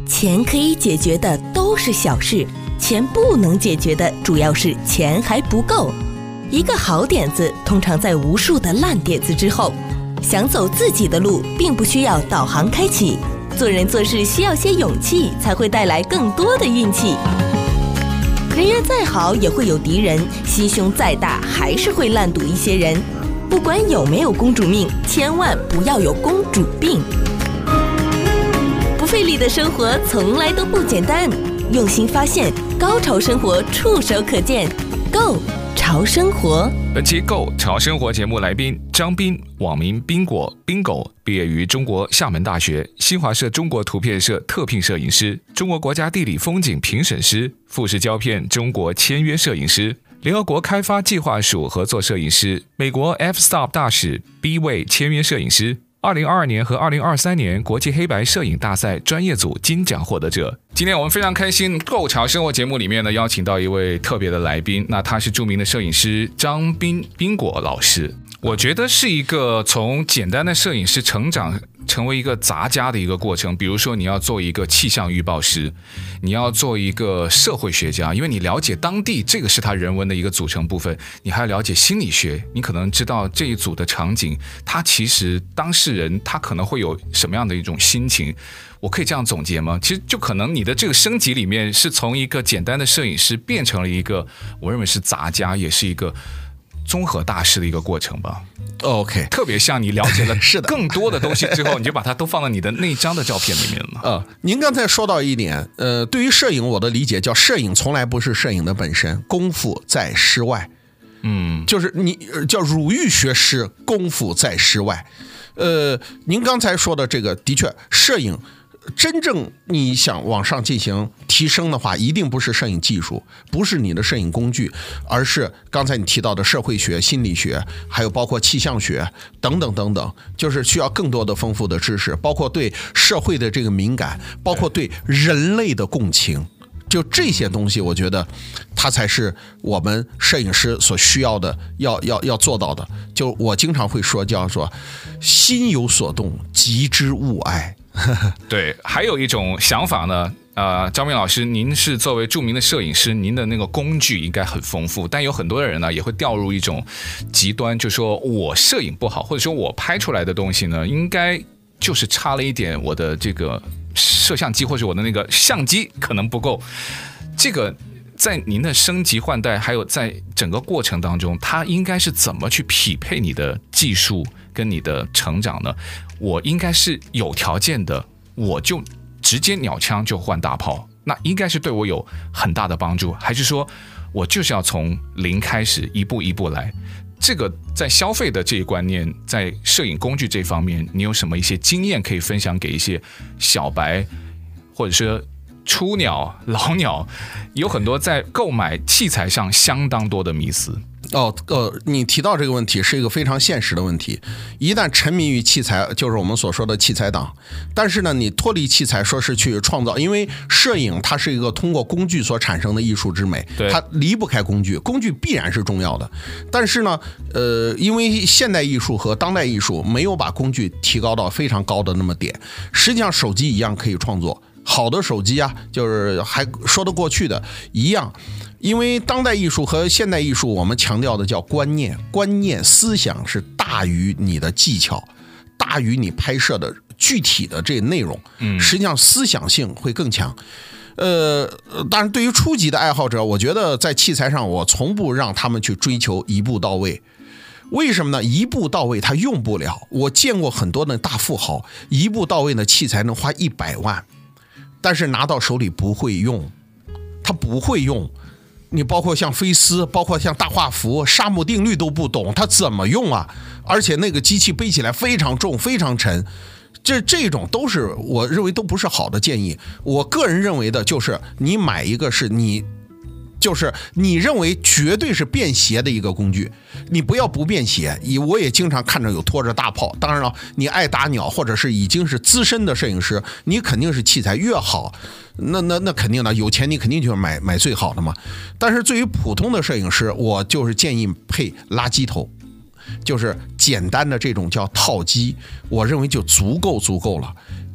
钱可以解决的都是小事，钱不能解决的主要是钱还不够。一个好点子通常在无数的烂点子之后。想走自己的路，并不需要导航开启。做人做事需要些勇气，才会带来更多的运气。人缘再好也会有敌人，心胸再大还是会烂赌一些人。不管有没有公主命，千万不要有公主病。不费力的生活从来都不简单，用心发现，高潮生活触手可见 ，Go 潮生活。 本期 Go 潮生活节目来宾张斌，网名宾果 Bingo， 毕业于中国厦门大学，新华社中国图片社特聘摄影师，中国国家地理风景评审师，富士胶片中国签约摄影师，联合国开发计划署合作摄影师，美国 F-Stop 大使 B-Way 签约摄影师。2022年和2023年国际黑白摄影大赛专业组金奖获得者。今天我们非常开心，购潮生活节目里面呢，邀请到一位特别的来宾，那他是著名的摄影师张斌宾果老师。我觉得是一个从简单的摄影师成长成为一个杂家的一个过程。比如说你要做一个气象预报师，你要做一个社会学家，因为你了解当地，这个是他人文的一个组成部分，你还要了解心理学，你可能知道这一组的场景，他其实当事人他可能会有什么样的一种心情。我可以这样总结吗？其实就可能你的这个升级里面是从一个简单的摄影师变成了一个，我认为是杂家，也是一个综合大师的一个过程吧。 OK， 特别像你了解了是的更多的东西之后，你就把它都放到你的那张的照片里面了。 您刚才说到一点，对于摄影我的理解叫摄影从来不是摄影的本身，功夫在诗外。就是你叫乳育学师，功夫在诗外。您刚才说的这个的确，摄影真正你想往上进行提升的话，一定不是摄影技术，不是你的摄影工具，而是刚才你提到的社会学、心理学，还有包括气象学等等等等，就是需要更多的丰富的知识，包括对社会的这个敏感，包括对人类的共情。就这些东西，我觉得它才是我们摄影师所需要的，要做到的。就我经常会说，叫做心有所动，急之勿爱。 对，还有一种想法呢，张斌老师，您是作为著名的摄影师，您的那个工具应该很丰富，但有很多人呢也会掉入一种极端，就说我摄影不好，或者说我拍出来的东西呢，应该就是差了一点我的这个摄像机或者我的那个相机可能不够。这个在您的升级换代还有在整个过程当中，它应该是怎么去匹配你的技术跟你的成长呢？我应该是有条件的，我就直接鸟枪就换大炮，那应该是对我有很大的帮助，还是说我就是要从零开始一步一步来？这个在消费的这一观念，在摄影工具这方面，你有什么一些经验可以分享给一些小白，或者说初鸟、老鸟，有很多在购买器材上相当多的迷思。 你提到这个问题是一个非常现实的问题。一旦沉迷于器材，就是我们所说的器材党。但是呢，你脱离器材，说是去创造，因为摄影它是一个通过工具所产生的艺术之美，它离不开工具，工具必然是重要的。但是呢，因为现代艺术和当代艺术没有把工具提高到非常高的那么点，实际上手机一样可以创作。好的手机啊，就是还说得过去的一样。因为当代艺术和现代艺术，我们强调的叫观念思想是大于你的技巧，大于你拍摄的具体的这内容，实际上思想性会更强。当然对于初级的爱好者，我觉得在器材上我从不让他们去追求一步到位。为什么呢？一步到位他用不了。我见过很多的大富豪，一步到位的器材能花100万，但是拿到手里不会用，他不会用。你包括像菲斯，包括像大画幅，沙姆定律都不懂，他怎么用啊？而且那个机器背起来非常重，非常沉。这种都是我认为都不是好的建议。我个人认为的就是你买一个是你认为绝对是便携的一个工具，你不要不便携。我也经常看着有拖着大炮，当然了，你爱打鸟或者是已经是资深的摄影师，你肯定是器材越好，那肯定的，有钱你肯定就是买最好的嘛。但是对于普通的摄影师，我就是建议配垃圾头，就是简单的这种叫套机，我认为就足够了。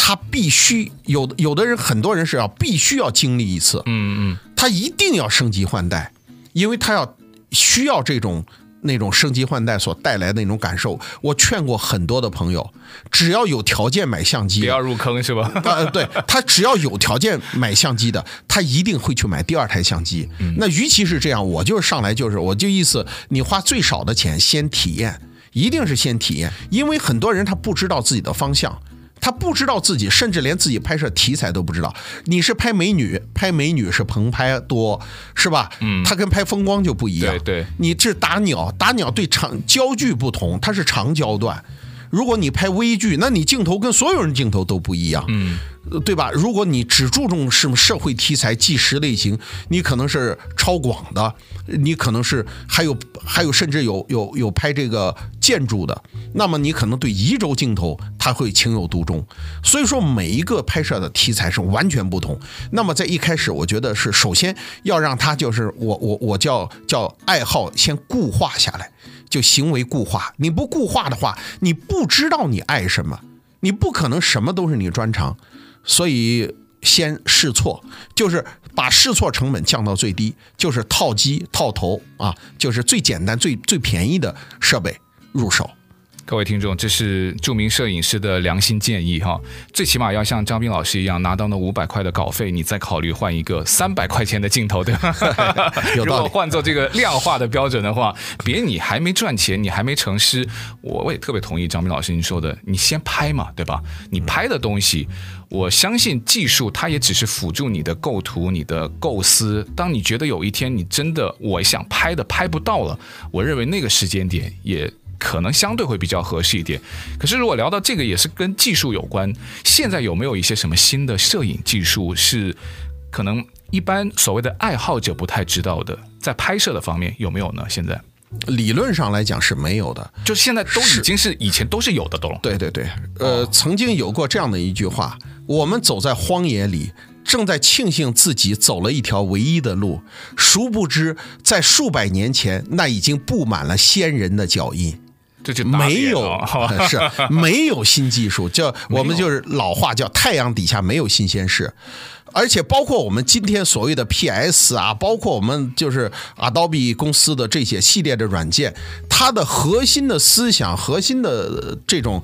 他必须有的人，很多人是必须要经历一次，他一定要升级换代，因为他需要那种升级换代所带来的那种感受。我劝过很多的朋友，只要有条件买相机， 不要入坑是吧？ 对，他只要有条件买相机的，他一定会去买第二台相机。那与其是这样，我就上来我就意思，你花最少的钱先体验，一定是先体验，因为很多人他不知道自己的方向。他不知道自己，甚至连自己拍摄题材都不知道。你是拍美女是棚拍多，是吧？他跟拍风光就不一样。 对， 你这打鸟对焦距不同，它是长焦段。如果你拍微距，那你镜头跟所有人镜头都不一样，对吧？如果你只注重什么社会题材、纪实类型，你可能是超广的，你可能是还有甚至有拍这个建筑的，那么你可能对移轴镜头它会情有独钟。所以说每一个拍摄的题材是完全不同。那么在一开始，我觉得是首先要让它就是我叫爱好先固化下来。就行为固化，你不固化的话，你不知道你爱什么，你不可能什么都是你专长，所以先试错，就是把试错成本降到最低，就是套机套头啊，就是最简单最便宜的设备入手。 各位听众，这是著名摄影师的良心建议哈，最起码要像张斌老师一样拿到那500块的稿费，你再考虑换一个300块钱的镜头，对吧？如果换做这个量化的标准的话，别你还没赚钱，你还没成师，我也特别同意张斌老师您说的，你先拍嘛，对吧？你拍的东西，我相信技术它也只是辅助你的构图、你的构思。当你觉得有一天你真的我想拍的拍不到了，我认为那个时间点也可能相对会比较合适一点。可是如果聊到这个也是跟技术有关，现在有没有一些什么新的摄影技术是可能一般所谓的爱好者不太知道的，在拍摄的方面有没有呢？现在理论上来讲是没有的， 就现在都已经是以前都是有的都。 对，曾经有过这样的一句话，我们走在荒野里，正在庆幸自己走了一条唯一的路，殊不知在数百年前那已经布满了先人的脚印。 这就没有是没有新技术，叫我们就是老话叫太阳底下没有新鲜事。而且包括我们今天所谓的 PS 啊，包括我们就是 Adobe 公司的这些系列的软件，它的核心的思想、核心的这种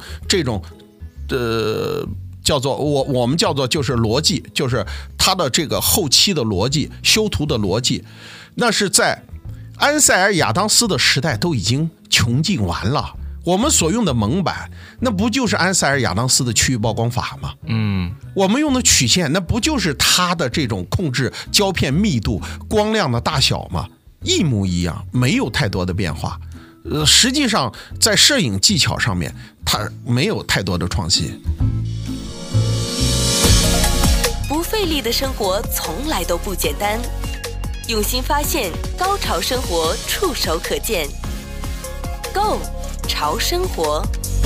叫做我们叫做就是逻辑，就是它的这个后期的逻辑、修图的逻辑，那是在安塞尔亚当斯的时代都已经穷尽完了。我们所用的蒙版，那不就是安塞尔亚当斯的区域曝光法吗？我们用的曲线，那不就是它的这种控制胶片密度、光亮的大小吗？一模一样，没有太多的变化。实际上在摄影技巧上面，它没有太多的创新。 不费力的生活从来都不简单，用心发现，高潮生活触手可见。Go 潮生活。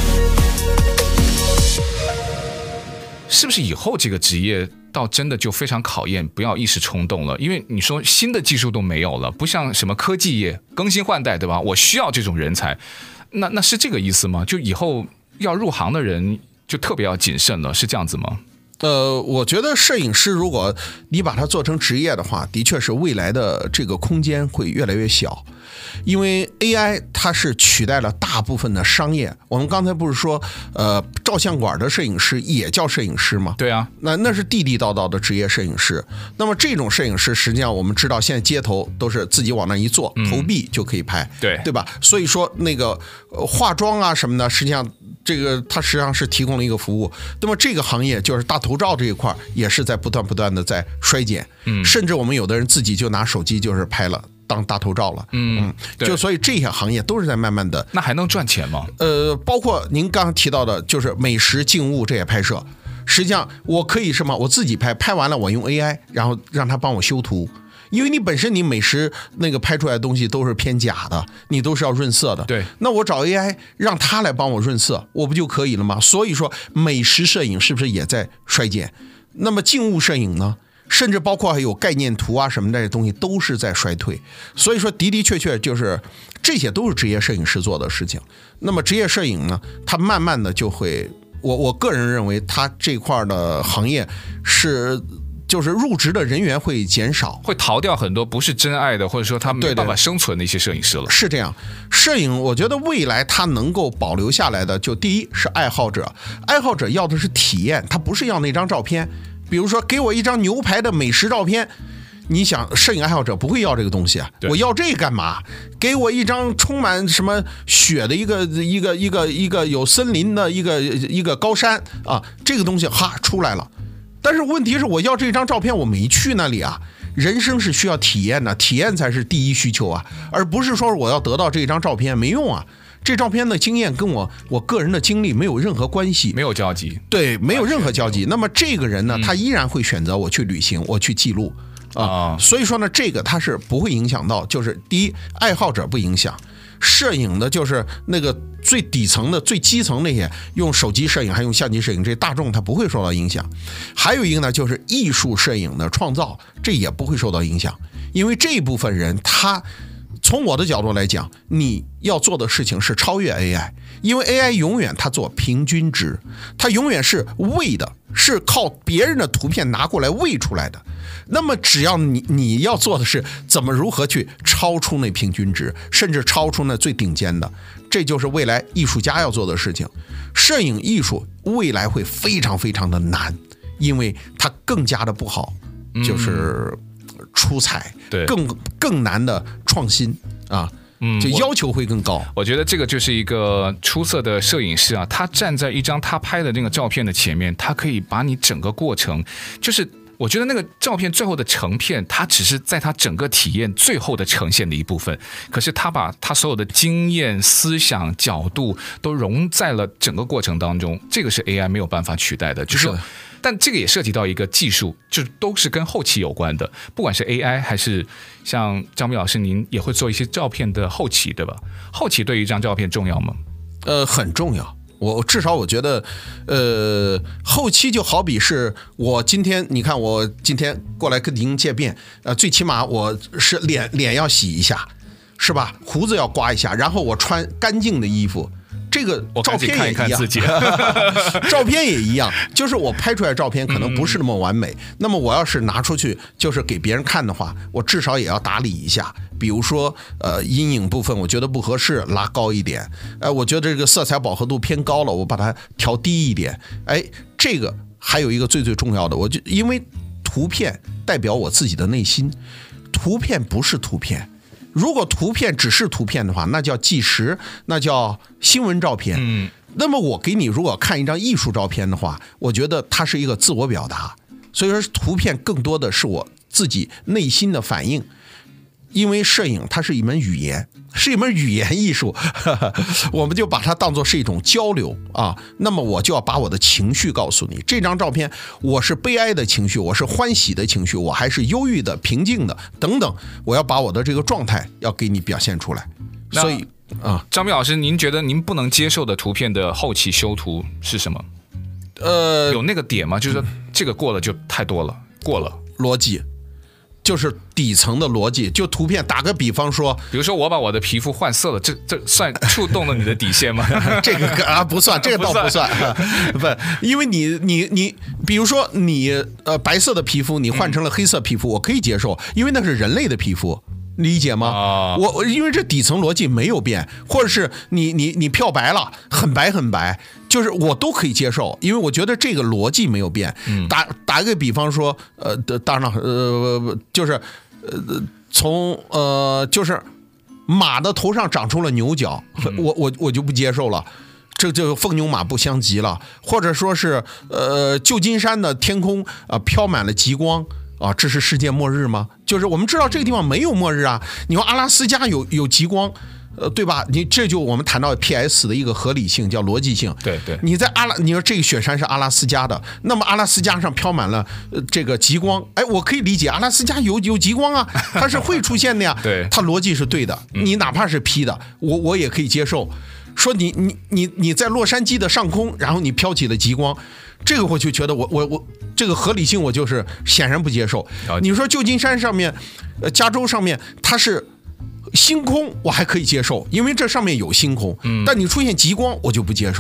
是不是以后这个职业倒真的就非常考验不要一时冲动了？因为你说新的技术都没有了，不像什么科技业更新换代，对吧？我需要这种人才，那是这个意思吗？就以后要入行的人就特别要谨慎了，是这样子吗？ 我觉得摄影师如果你把它做成职业的话，的确是未来的这个空间会越来越小，因为 AI 它是取代了大部分的商业。我们刚才不是说照相馆的摄影师也叫摄影师吗？ 对啊， 那是地地道道的职业摄影师。那么这种摄影师实际上我们知道现在街头都是自己往那一坐，投币就可以拍，对吧？所以说那个化妆啊什么的，实际上这个它实际上是提供了一个服务。那么这个行业就是大头照这一块也是在不断的在衰减，甚至我们有的人自己就拿手机就是拍了当大头照了，就所以这些行业都是在慢慢的。 那还能赚钱吗？ 包括您刚刚提到的就是美食静物这些拍摄，实际上我可以什么，我自己拍完了我用 AI 然后让它帮我修图。因为你本身你美食那个拍出来的东西都是偏假的，你都是要润色的。 对， 那我找 AI 让它来帮我润色，我不就可以了吗？所以说美食摄影是不是也在衰减？那么静物摄影呢？甚至包括还有概念图啊什么这些东西都是在衰退。所以说的确就是这些都是职业摄影师做的事情。那么职业摄影呢，它慢慢的就会我个人认为，它这块的行业就是入职的人员会减少， 会逃掉很多不是真爱的，或者说他没办法生存的一些摄影师了。 是这样，摄影我觉得未来它能够保留下来的，就第一是爱好者要的是体验，他不是要那张照片。比如说给我一张牛排的美食照片，你想摄影爱好者不会要这个东西啊，我要这干嘛？给我一张充满什么雪的一个有森林的一个高山啊，这个东西出来了。但是问题是我要这张照片我没去那里啊，人生是需要体验的，体验才是第一需求啊，而不是说我要得到这张照片没用啊。这照片的经验跟我个人的经历没有任何关系， 没有交集， 对，没有任何交集。那么这个人呢，他依然会选择我去旅行，我去记录啊。所以说呢，这个他是不会影响到，就是第一，爱好者不影响。摄影的就是那个最底层的、最基层那些用手机摄影还用相机摄影，这大众它不会受到影响。还有一个呢，就是艺术摄影的创造，这也不会受到影响，因为这一部分人他。从我的角度来讲，你要做的事情是超越 AI， 因为 AI 永远它做平均值，它永远是喂的，是靠别人的图片拿过来喂出来的。那么只要你要做的是如何去超出那平均值，甚至超出那最顶尖的，这就是未来艺术家要做的事情。摄影艺术未来会非常非常的难，因为它更加的不好，就是出彩， 对， 更难的创新啊，就要求会更高。 我觉得这个就是一个出色的摄影师啊，他站在一张他拍的那个照片的前面，他可以把你整个过程，就是我觉得那个照片最后的成片，它只是在他整个体验最后的呈现的一部分，可是他把他所有的经验、思想、角度都融在了整个过程当中，这个是 AI 没有办法取代的，就是说。但这个也涉及到一个技术，就都是跟后期有关的，不管是 AI 还是像张斌老师，您也会做一些照片的后期，对吧？后期对于一张照片重要吗？ 很重要。至少我觉得，后期就好比是我今天，你看我今天过来跟您见面，最起码我是脸要洗一下，是吧？胡子要刮一下，然后我穿干净的衣服。这个照片也一样，照片也一样，就是我拍出来的照片可能不是那么完美，那么我要是拿出去就是给别人看的话，我至少也要打理一下，比如说阴影部分我觉得不合适，拉高一点，我觉得这个色彩饱和度偏高了，我把它调低一点，这个还有一个最重要的，因为图片代表我自己的内心，图片不是图片。如果图片只是图片的话，那叫纪实，那叫新闻照片。那么我给你如果看一张艺术照片的话，我觉得它是一个自我表达，所以说图片更多的是我自己内心的反应。因为摄影它是一门语言，是一门语言艺术，我们就把它当作是一种交流啊。那么我就要把我的情绪告诉你，这张照片我是悲哀的情绪，我是欢喜的情绪，我还是忧郁的、平静的等等，我要把我的这个状态要给你表现出来。所以张斌老师，您觉得您不能接受的图片的后期修图是什么？有那个点吗？就是说这个过了就太多了，过了逻辑。就是底层的逻辑，就图片打个比方说， 比如说我把我的皮肤换色了，这算触动了你的底线吗？ 这个不算，这个倒不算，不，因为你，比如说你白色的皮肤你换成了黑色皮肤，我可以接受，因为那是人类的皮肤。理解吗？我因为这底层逻辑没有变，或者是你漂白了，很白，就是我都可以接受，因为我觉得这个逻辑没有变。打一个比方说，当然了，就是从就是马的头上长出了牛角，我就不接受了。这就凤牛马不相及了，或者说是旧金山的天空飘满了极光。这是世界末日吗？就是我们知道这个地方没有末日啊。你说阿拉斯加有极光，对吧？这就我们谈到 PS 的一个合理性，叫逻辑性。 对， 你在你说这个雪山是阿拉斯加的，那么阿拉斯加上飘满了这个极光，我可以理解，阿拉斯加有极光啊，它是会出现的呀。 对， 它逻辑是对的。你哪怕是 P 的，我也可以接受。说你在洛杉矶的上空，然后你飘起了极光，这个我就觉得我这个合理性我就是显然不接受。你说旧金山上面，加州上面它是星空，我还可以接受，因为这上面有星空。但你出现极光，我就不接受。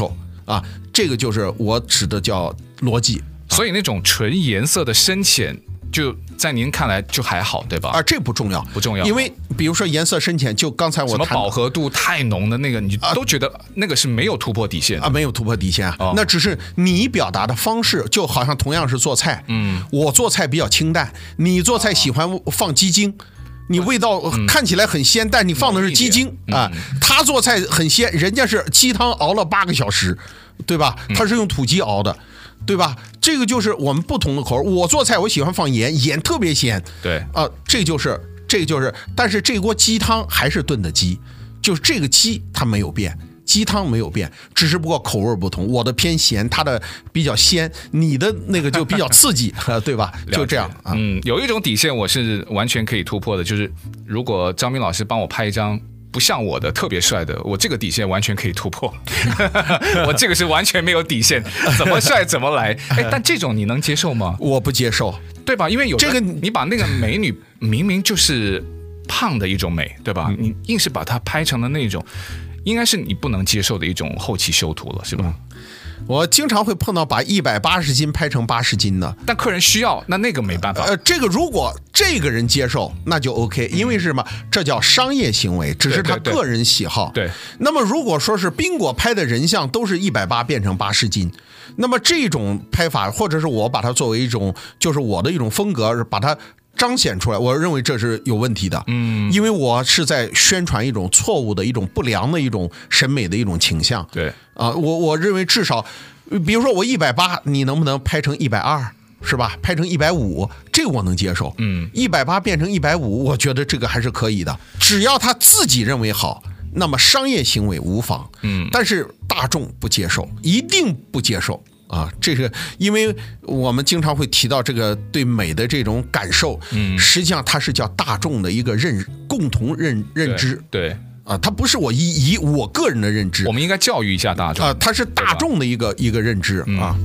啊，这个就是我指的叫逻辑。 所以那种纯颜色的深浅，就在您看来就还好，对吧？ 啊，这不重要， 不重要， 因为比如说颜色深浅，就刚才我什么谈饱和度太浓的那个，你都觉得那个是没有突破底线啊，没有突破底线啊，那只是你表达的方式，就好像同样是做菜，我做菜比较清淡，你做菜喜欢放鸡精。你味道看起来很鲜，但你放的是鸡精啊。他做菜很鲜，人家是鸡汤熬了8个小时，对吧？他是用土鸡熬的，对吧？这个就是我们不同的口味。我做菜我喜欢放盐，盐特别鲜， 对啊，这个就是，但是这锅鸡汤还是炖的鸡，就是这个鸡它没有变。鸡汤没有变，只是不过口味不同，我的偏咸，它的比较鲜，你的那个就比较刺激，对吧？就这样啊。 有一种底线我是完全可以突破的，就是如果张斌老师帮我拍一张不像我的特别帅的，我这个底线完全可以突破。我这个是完全没有底线，怎么帅怎么来。但这种你能接受吗？ 我不接受， 对吧？因为有这个你把那个美女明明就是胖的一种美，对吧？你硬是把它拍成了那种。应该是你不能接受的一种后期修图了，是吧？ 我经常会碰到把180斤拍成80斤的， 但客人需要，那个没办法。 这个如果这个人接受，那就 OK，因为是什么？这叫商业行为，只是他个人喜好。 对。 那么如果说是宾果拍的人像都是180变成80斤，那么这种拍法，或者是我把它作为一种，就是我的一种风格，把它彰显出来，我认为这是有问题的。因为我是在宣传一种错误的一种不良的一种审美的一种倾向。 对啊，我认为至少，比如说我180，你能不能拍成120，是吧？拍成150，这个我能接受。180变成150，我觉得这个还是可以的，只要他自己认为好，那么商业行为无妨。但是大众不接受，一定不接受。啊，这个因为我们经常会提到这个对美的这种感受，实际上它是叫大众的一个共同认知， 对啊，它不是我以我个人的认知， 我们应该教育一下大众啊，它是大众的一个认知啊。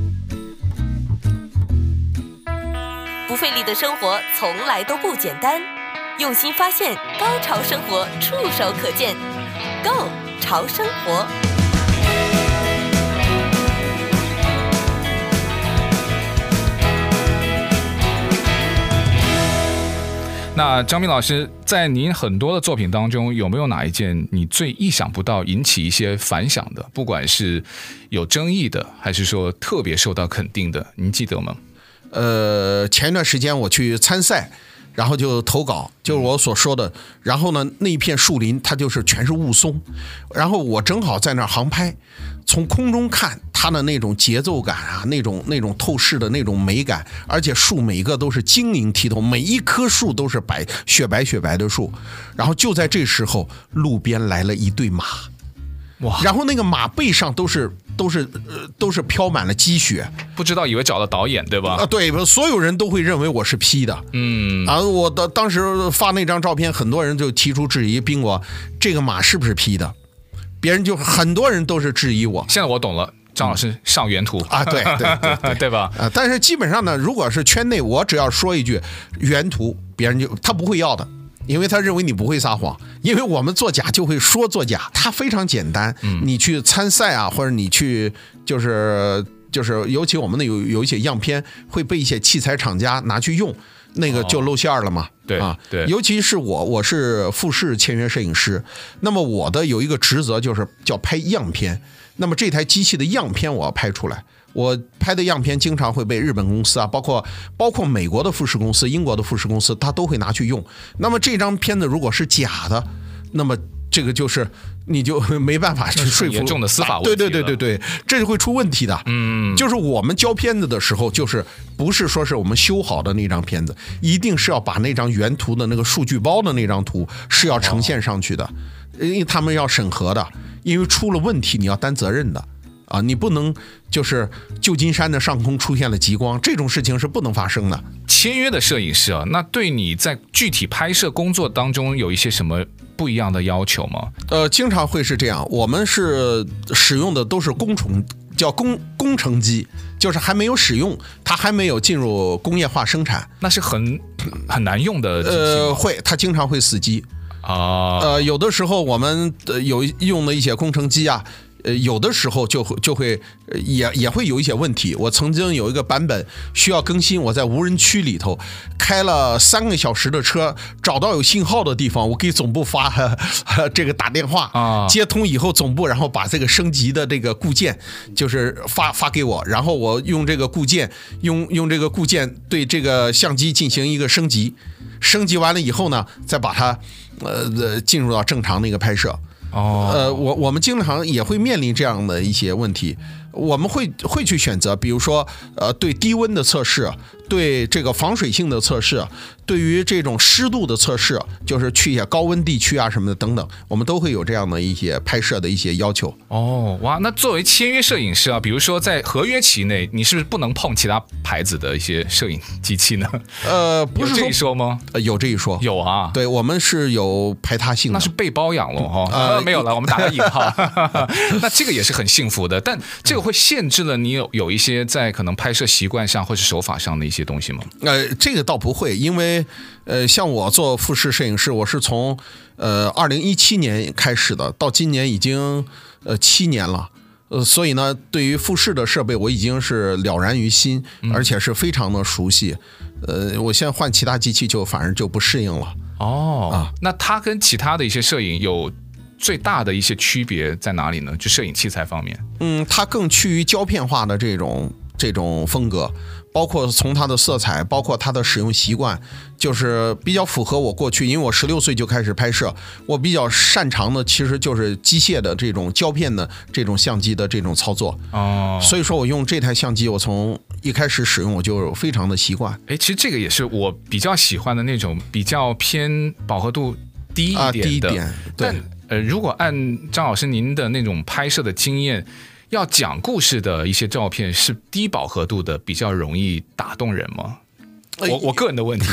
不费力的生活从来都不简单，用心发现，高潮生活触手可见 ，Go 潮生活。 那张斌老师，在您很多的作品当中，有没有哪一件你最意想不到引起一些反响的？不管是有争议的，还是说特别受到肯定的，您记得吗？ 前一段时间我去参赛，然后就投稿，就是我所说的。然后呢，那一片树林它就是全是雾凇，然后我正好在那儿航拍，从空中看它的那种节奏感啊，那种透视的那种美感，而且树每一个都是晶莹剔透，每一棵树都是雪白的树。然后就在这时候，路边来了一对马， 哇！ 然后那个马背上都是飘满了积雪， 不知道以为找了导演对吧？ 啊，对，所有人都会认为我是 P 的。我当时发那张照片，很多人就提出质疑，宾果这个马是不是 P 的？别人就很多人都是质疑我。 现在我懂了，张老师上原图啊，对对吧？ 但是基本上呢，如果是圈内，我只要说一句原图，别人他不会要的。因为他认为你不会撒谎，因为我们作假就会说作假，它非常简单。你去参赛啊，或者你去就是尤其我们的有一些样片会被一些器材厂家拿去用，那个就露馅了嘛。 对啊，对， 尤其是我是富士签约摄影师，那么我的有一个职责就是叫拍样片，那么这台机器的样片我要拍出来。我拍的样片经常会被日本公司啊，包括美国的富士公司、英国的富士公司，它都会拿去用。那么这张片子如果是假的，那么这个就是你就没办法去说服， 严重的司法问题。 对，这就会出问题的。就是我们交片子的时候，就是不是说是我们修好的那张片子，一定是要把那张原图的那个数据包的那张图是要呈现上去的，因为他们要审核的，因为出了问题你要担责任的。啊，你不能就是旧金山的上空出现了极光，这种事情是不能发生的。 签约的摄影师啊，那对你在具体拍摄工作当中有一些什么不一样的要求吗？ 经常会是这样，我们是使用的都是工程机，就是还没有使用，它还没有进入工业化生产， 那是很难用的机器。 它经常会死机。有的时候我们有用的一些工程机啊， 有的时候就会也会有一些问题。我曾经有一个版本需要更新，我在无人区里头开了3个小时的车，找到有信号的地方，我给总部发这个打电话接通以后，总部然后把这个升级的这个固件就是发给我，然后我用这个固件用这个固件对这个相机进行一个升级完了以后呢，再把它进入到正常的一个拍摄。我们经常也会面临这样的一些问题，我们会去选择，比如说对低温的测试，对这个防水性的测试，对于这种湿度的测试，就是去一些高温地区啊什么的等等，我们都会有这样的一些拍摄的一些要求。 哇，那作为签约摄影师啊，比如说在合约期内，你是不是不能碰其他牌子的一些摄影机器呢？ 不是有这一说吗？ 有这一说， 有啊。 对，我们是有排他性的， 那是被包养了没有了，我们打个引号。那这个也是很幸福的，但这个会限制了你有一些在可能拍摄习惯上或是手法上的一些东西吗？ 这个倒不会，因为像我做富士摄影师，我是从2017年开始的，到今年已经7年了。所以呢，对于富士的设备我已经是了然于心，而且是非常的熟悉。我现在换其他机器反而就不适应了。 那它跟其他的一些摄影有最大的一些区别在哪里呢？就摄影器材方面。 它更趋于胶片化的这种风格，包括从它的色彩，包括它的使用习惯，就是比较符合我过去，因为我16岁就开始拍摄，我比较擅长的其实就是机械的这种胶片的这种相机的这种操作。所以说我用这台相机，我从一开始使用我就非常的习惯。 其实这个也是我比较喜欢的那种比较偏饱和度低一点的。 低一点，对。 但如果按张老师您的那种拍摄的经验，要讲故事的一些照片是低饱和度的比较容易打动人吗？我个人的问题。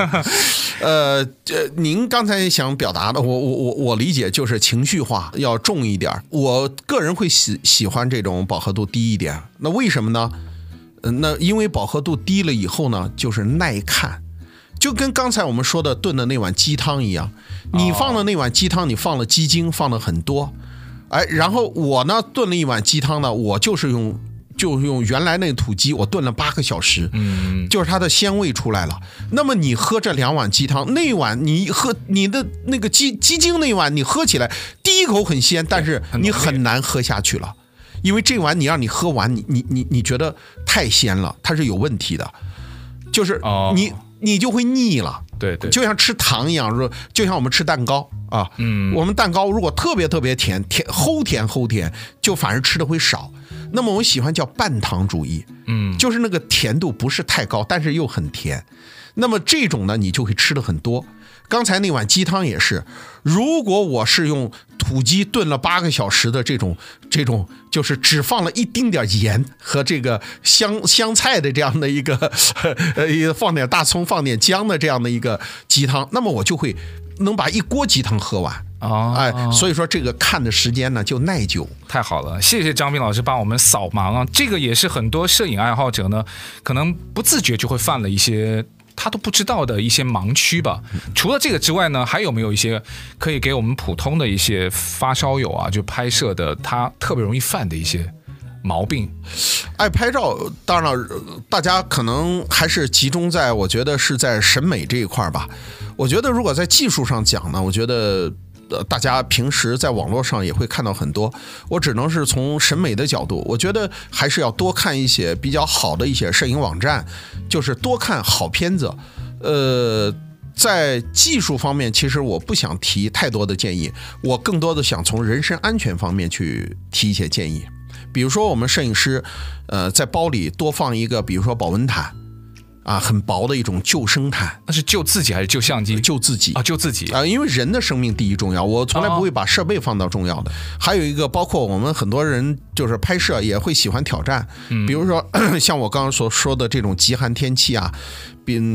您刚才想表达的，我理解就是情绪化要重一点。我个人会喜欢这种饱和度低一点。那为什么呢？那因为饱和度低了以后呢，就是耐看。就跟刚才我们说的炖的那碗鸡汤一样，你放的那碗鸡汤，你放了鸡精，放了很多，然后我呢炖了一碗鸡汤呢，我就是用原来那个土鸡，我炖了8个小时，就是它的鲜味出来了。那么你喝这2碗鸡汤，那碗你喝你的那个鸡精那碗，你喝起来第一口很鲜，但是你很难喝下去了，因为这碗你让你喝完，你觉得太鲜了，它是有问题的，就是你就会腻了。 对， 就像吃糖一样，就像我们吃蛋糕啊，我们蛋糕如果特别特别甜，齁甜，就反而吃的会少。那么我喜欢叫半糖主义，就是那个甜度不是太高，但是又很甜。那么这种呢，你就会吃的很多。刚才那碗鸡汤也是，如果我是用土鸡炖了8个小时的这种，就是只放了一丁点盐和这个香菜的这样的一个放点大葱放点姜的这样的一个鸡汤，那么我就会能把一锅鸡汤喝完。所以说这个看的时间呢就耐久。 太好了，谢谢张斌老师帮我们扫盲啊！这个也是很多摄影爱好者呢，可能不自觉就会犯了一些他都不知道的一些盲区吧。除了这个之外呢，还有没有一些可以给我们普通的一些发烧友啊，就拍摄的他特别容易犯的一些毛病？ 爱拍照，当然了，大家可能还是集中在我觉得是在审美这一块吧。我觉得如果在技术上讲呢，我觉得大家平时在网络上也会看到很多，我只能是从审美的角度，我觉得还是要多看一些比较好的一些摄影网站，就是多看好片子。在技术方面，其实我不想提太多的建议，我更多的想从人身安全方面去提一些建议。比如说我们摄影师在包里多放一个比如说保温毯很薄的一种救生毯。 那是救自己还是救相机？救自己救自己因为人的生命第一重要，我从来不会把设备放到重要的。还有一个，包括我们很多人就是拍摄也会喜欢挑战，比如说像我刚刚所说的这种极寒天气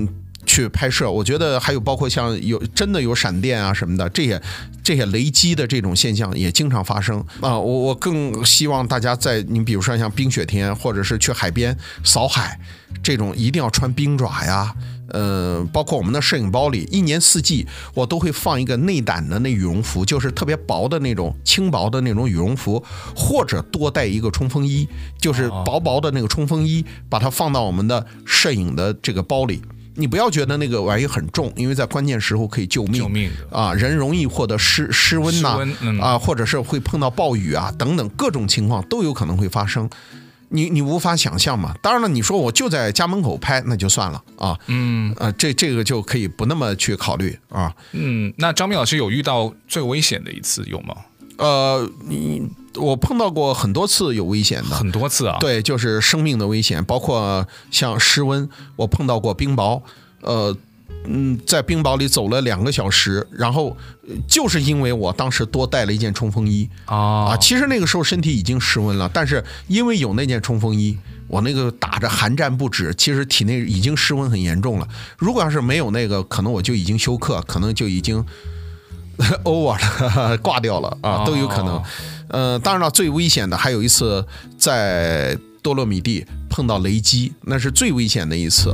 去拍摄。我觉得还有包括像真的有闪电啊什么的，这些雷击的这种现象也经常发生啊。我更希望大家你比如说像冰雪天，或者是去海边扫海这种，一定要穿冰爪呀。包括我们的摄影包里，一年四季我都会放一个内胆的那羽绒服，就是特别薄的那种轻薄的那种羽绒服，或者多带一个冲锋衣，就是薄薄的那个冲锋衣，把它放到我们的摄影的这个包里。你不要觉得那个玩意很重，因为在关键时候可以救命啊，人容易获得失温呐啊，或者是会碰到暴雨啊等等各种情况都有可能会发生。你无法想象嘛？当然了，你说我就在家门口拍，那就算了啊。这个就可以不那么去考虑啊。 那张斌老师有遇到最危险的一次有吗？ 我碰到过很多次有危险的， 很多次啊。 对，就是生命的危险，包括像失温，我碰到过冰雹，在冰雹里走了2个小时，然后就是因为我当时多带了一件冲锋衣其实那个时候身体已经失温了，但是因为有那件冲锋衣，我那个打着寒战不止，其实体内已经失温很严重了。如果要是没有那个，可能我就已经休克，可能就已经over 了，挂掉了啊，都有可能。当然了，最危险的还有一次在多洛米蒂碰到雷击，那是最危险的一次。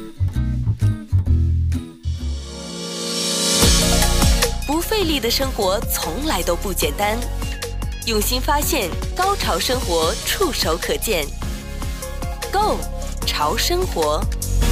不费力的生活从来都不简单，用心发现，高潮生活触手可见 Go 潮生活。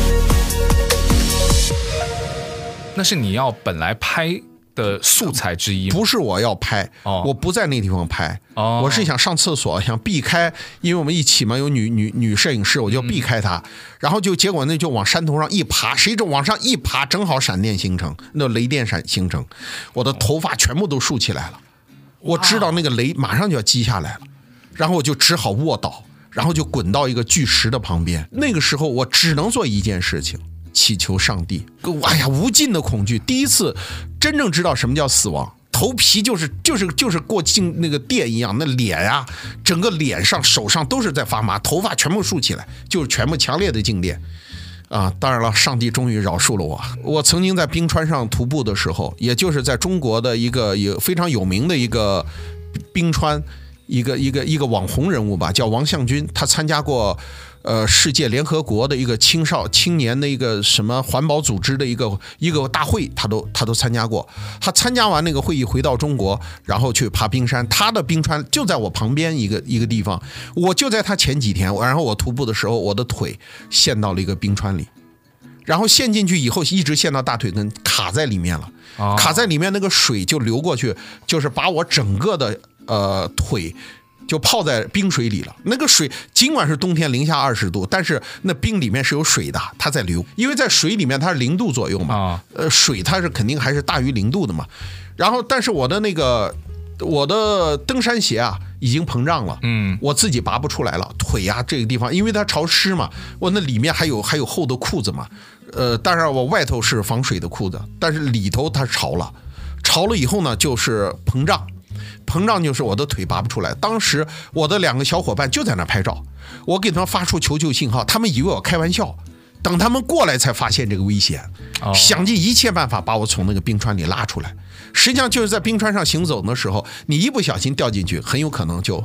那是你要本来拍的素材之一吗？ 不是我要拍，我不在那地方拍，我是想上厕所，想避开，因为我们一起嘛，有女摄影师，我就避开她，然后结果就往山头上一爬，谁知往上一爬，正好闪电形成，那雷电形成，我的头发全部都竖起来了，我知道那个雷马上就要击下来了，然后我就只好卧倒，然后就滚到一个巨石的旁边。那个时候我只能做一件事情，祈求上帝。无尽的恐惧，第一次真正知道什么叫死亡，头皮就是过进那个电一样，那脸啊，整个脸上手上都是在发麻，头发全部竖起来，就是全部强烈的静电啊。当然了，上帝终于饶恕了我。我曾经在冰川上徒步的时候，也就是在中国的一个也非常有名的一个冰川一个网红人物吧，叫王向军，他参加过世界联合国的一个青年的一个什么环保组织的一个大会，他都参加过。他参加完那个会议回到中国，然后去爬冰山，他的冰川就在我旁边一个地方，我就在他前几天，然后我徒步的时候，我的腿陷到了一个冰川里，然后陷进去以后一直陷到大腿根，卡在里面了，卡在里面，那个水就流过去，就是把我整个的腿就泡在冰水里了。那个水尽管是冬天零下20度，但是那冰里面是有水的，它在流，因为在水里面它是0度左右嘛，水它是肯定还是大于0度的嘛。然后但是我的登山鞋啊已经膨胀了，我自己拔不出来了，腿啊这个地方因为它潮湿嘛，我那里面还有厚的裤子嘛，当然我外头是防水的裤子，但是里头它潮了以后呢就是膨胀就是我的腿拔不出来。当时我的2个小伙伴就在那拍照，我给他们发出求救信号，他们以为我开玩笑，等他们过来才发现这个危险，想尽一切办法把我从那个冰川里拉出来。实际上就是在冰川上行走的时候，你一不小心掉进去，很有可能就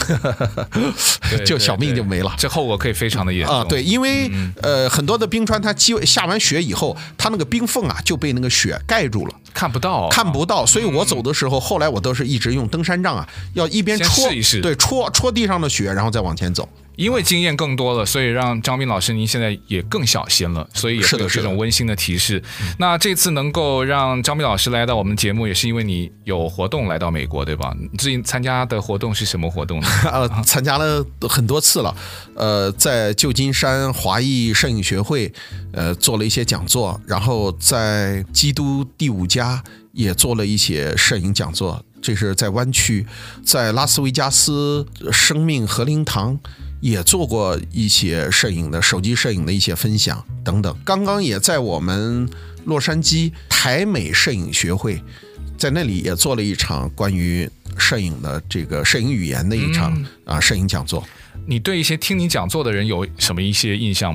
小命就没了， 这后果可以非常的严重对，因为很多的冰川它下完雪以后，它那个冰缝啊就被那个雪盖住了，看不到，所以我走的时候，后来我都是一直用登山杖啊，要一边戳一试， 对，戳地上的雪，然后再往前走。 因为经验更多了，所以让张斌老师您现在也更小心了，所以也会有这种温馨的提示。那这次能够让张斌老师来到我们节目，也是因为你有活动来到美国，对吧？你最近参加的活动是什么活动呢？ 参加了很多次了，在旧金山华裔摄影学会做了一些讲座，然后在基督第5家也做了一些摄影讲座，这是在湾区，在拉斯维加斯生命和灵堂也做过一些手机摄影的一些分享等等。刚刚也在我们洛杉矶台美摄影学会，在那里也做了一场关于摄影的这个摄影语言的一场摄影讲座。 你对一些听你讲座的人有什么一些印象吗？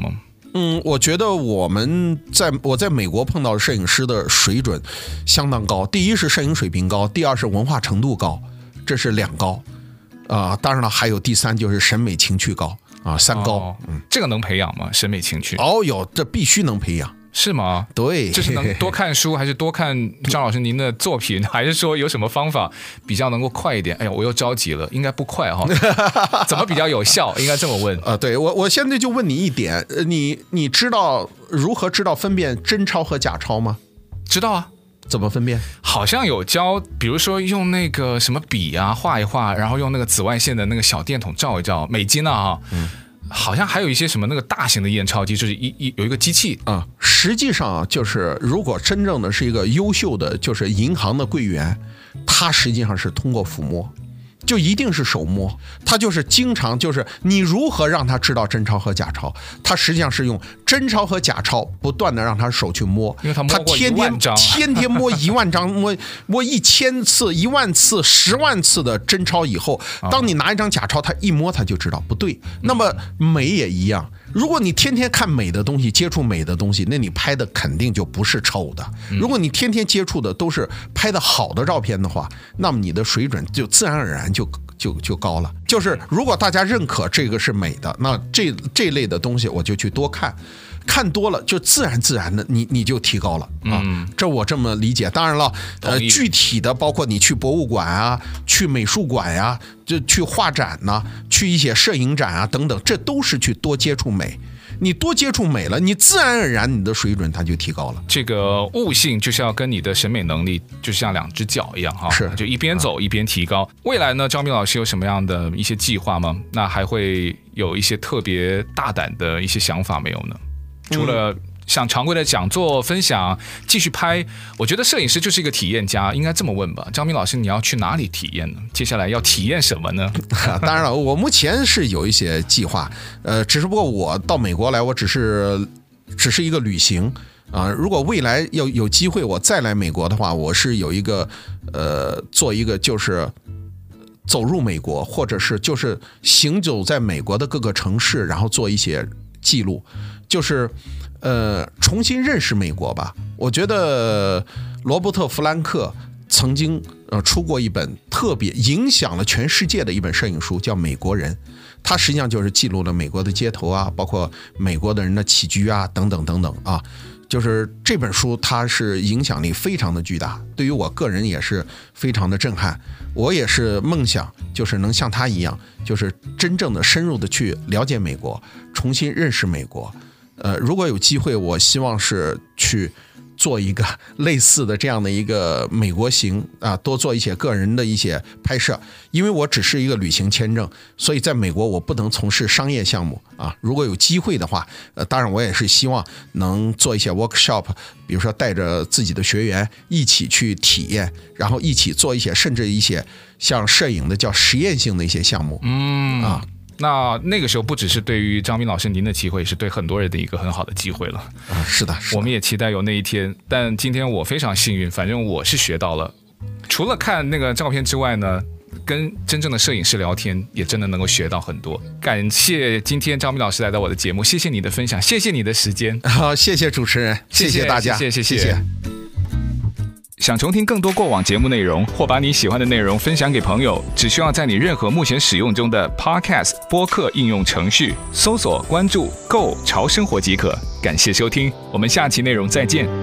我觉得我在美国碰到的摄影师的水准相当高。第一是摄影水平高，第二是文化程度高，这是2高。当然了，还有第3就是审美情趣高啊，3高。 这个能培养吗？审美情趣？ 有，这必须能培养。 是吗？ 对， 这是能多看书，还是多看张老师您的作品，还是说有什么方法比较能够快一点？哎呀，我又着急了，应该不快哈。怎么比较有效？应该这么问。 对，我现在就问你一点，你知道如何知道分辨真钞和假钞吗？ 知道啊。 怎么分辨？ 好像有教，比如说用那个什么笔啊画一画，然后用那个紫外线的那个小电筒照一照，美金啊。好像还有一些什么那个大型的验钞机，就是有一个机器啊。实际上就是如果真正的是一个优秀的就是银行的柜员，他实际上是通过抚摸，就一定是手摸，他就是经常就是你如何让他知道真钞和假钞，他实际上是用真钞和假钞不断的让他手去摸， 因为他摸过1万张， 天天摸1万张，摸1000次、1万次、10万次的真钞以后，当你拿一张假钞，他一摸他就知道不对。那么美也一样，如果你天天看美的东西，接触美的东西，那你拍的肯定就不是丑的。如果你天天接触的都是拍的好的照片的话，那么你的水准就自然而然就高了。就是如果大家认可这个是美的，那这类的东西我就去多看，看多了就自然的你就提高了啊。这我这么理解。当然了，具体的包括你去博物馆啊，去美术馆呀，就去画展呐，去一些摄影展啊等等，这都是去多接触美。你多接触美了，你自然而然你的水准它就提高了。 这个悟性就是要跟你的审美能力就像2只脚一样哈， 是就一边走一边提高。未来呢，张斌老师有什么样的一些计划吗？那还会有一些特别大胆的一些想法没有呢？除了像常规的讲座分享继续拍，我觉得摄影师就是一个体验家，应该这么问吧。张斌老师，你要去哪里体验呢？接下来要体验什么呢？ 当然了，我目前是有一些计划，只是不过我到美国来，我只是一个旅行啊。如果未来要有机会我再来美国的话，我是有一个做一个就是走入美国，或者是就是行走在美国的各个城市，然后做一些记录，就是重新认识美国吧。我觉得罗伯特·弗兰克曾经出过一本特别影响了全世界的一本摄影书，叫《美国人》。它实际上就是记录了美国的街头啊，包括美国的人的起居啊，等等等等啊。就是这本书它是影响力非常的巨大，对于我个人也是非常的震撼。我也是梦想就是能像他一样，就是真正的深入的去了解美国，重新认识美国。如果有机会，我希望是去做一个类似的这样的一个美国行啊，多做一些个人的一些拍摄。因为我只是一个旅行签证，所以在美国我不能从事商业项目啊。如果有机会的话，当然我也是希望能做一些 workshop， 比如说带着自己的学员一起去体验，然后一起做一些甚至一些像摄影的叫实验性的一些项目。 那个时候不只是对于张斌老师您的机会，是对很多人的一个很好的机会了。 是的， 我们也期待有那一天。但今天我非常幸运，反正我是学到了。除了看那个照片之外呢，跟真正的摄影师聊天，也真的能够学到很多。感谢今天张斌老师来到我的节目，谢谢你的分享，谢谢你的时间。 好，谢谢主持人，谢谢大家， 谢谢。想重听更多过往节目内容，或把你喜欢的内容分享给朋友，只需要在你任何目前使用中的 Podcast 播客应用程序搜索关注 Go 潮生活即可。感谢收听，我们下期内容再见。